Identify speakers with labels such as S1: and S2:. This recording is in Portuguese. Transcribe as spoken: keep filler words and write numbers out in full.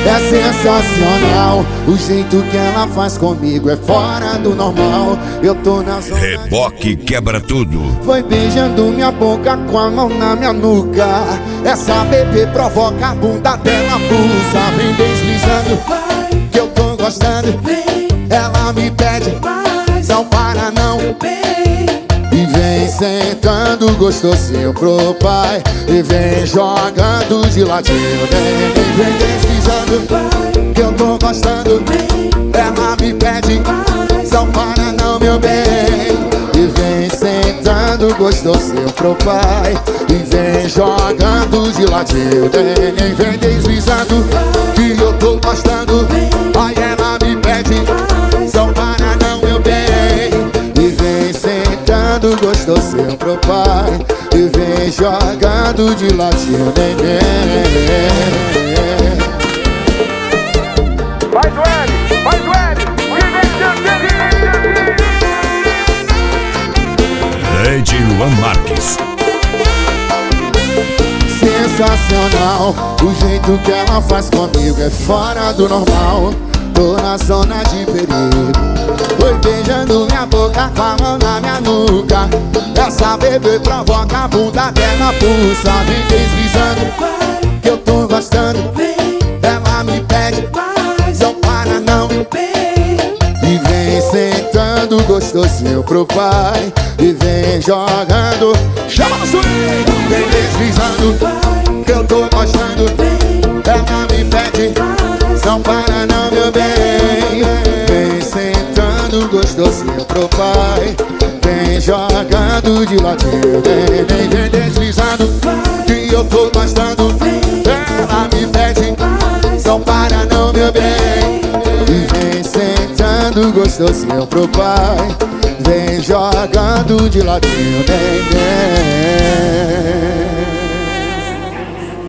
S1: É sensacional, o jeito que ela faz comigo é fora do normal. Eu tô na zona
S2: Reboque quebra tudo.
S1: Foi beijando minha boca com a mão na minha nuca. Essa bebê provoca a bunda dela pulsa. Vem deslizando, que eu tô gostando. Ela me pede, não para não. E vem sentando gostosinho pro pai. E vem jogando de ladinho. Vem, vem deslizando, que eu tô gostando. Ela me pede, não para não, meu bem. E vem sentando gostosinho pro pai. E vem jogando de ladinho. Vem, vem deslizando, que eu tô gostando. Aí ela me pede, não para não, meu bem. E vem sentando gostosinho pro pai. E vem jogando de ladinho, neném.
S3: Vai do L, vai do L.
S2: Lady Luan Marques.
S1: Sensacional, o jeito que ela faz comigo é fora do normal. Tô na zona de perigo. Foi beijando minha boca com a mão na minha nuca. Essa bebê provoca a bunda dela pulsa. Vem deslizando, que eu tô gostando. Ela me pede, não para não. E vem sentando gostosinho pro pai. E vem jogando, chama no swing. Vem deslizando, que eu tô gostando. Ela me pede, não para não, meu bem. Vem sentando gostosinho pro pai. Vem jogando de ladinho. Vem, vem, vem deslizando, que eu tô gostando. Ela me pede, não para não, meu bem. E vem sentando gostosinho pro pai. Vem jogando de ladinho, vem, vem.